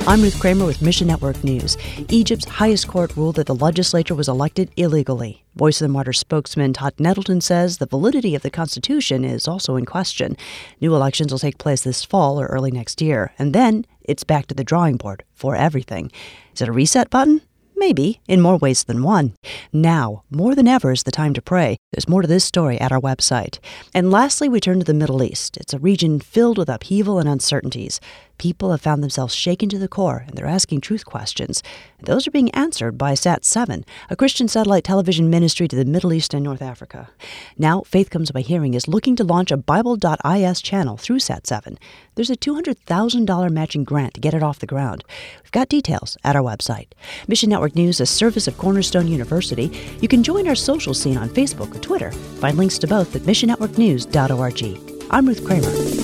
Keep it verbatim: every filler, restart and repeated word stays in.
I'm Ruth Kramer with Mission Network News. Egypt's highest court ruled that the legislature was elected illegally. Voice of the Martyrs spokesman Todd Nettleton says the validity of the Constitution is also in question. New elections will take place this fall or early next year, and then it's back to the drawing board for everything. Is it a reset button? Maybe, in more ways than one. Now, more than ever, is the time to pray. There's more to this story at our website. And lastly, we turn to the Middle East. It's a region filled with upheaval and uncertainties. People have found themselves shaken to the core, and they're asking truth questions. And those are being answered by Sat seven, a Christian satellite television ministry to the Middle East and North Africa. Now, Faith Comes by Hearing is looking to launch a Bible dot I S channel through Sat seven. There's a two hundred thousand dollars matching grant to get it off the ground. We've got details at our website. Mission Network News, a service of Cornerstone University. You can join our social scene on Facebook or Twitter. Find links to both at mission network news dot org. I'm Ruth Kramer.